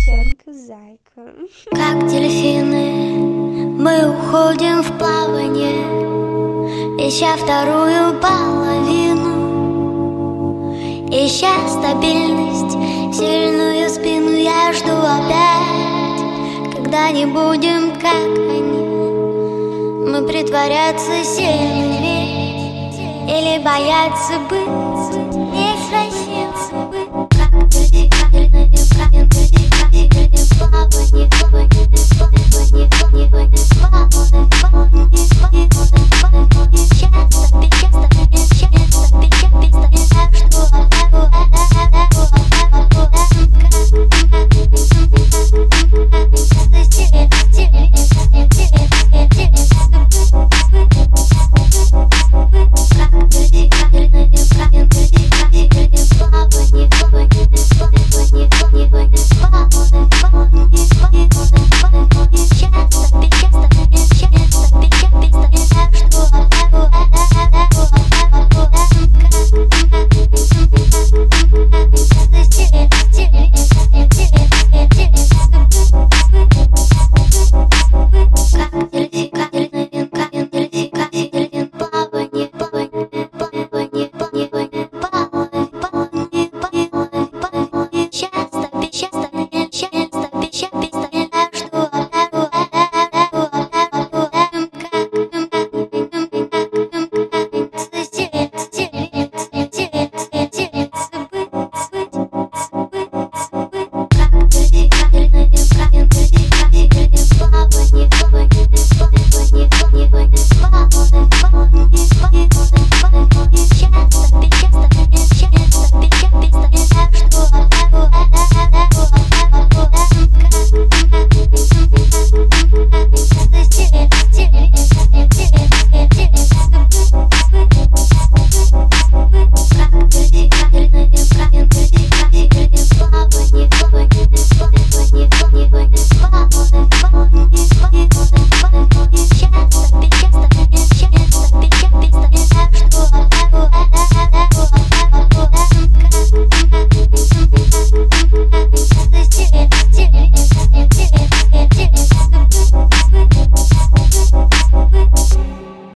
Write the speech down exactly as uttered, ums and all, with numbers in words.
оттенков зайка. Как дельфины мы уходим в плавание, ища вторую половину, ища стабильность, сильную спину. Я жду опять, когда не будем как они. Мы притворяться сильными или бояться быть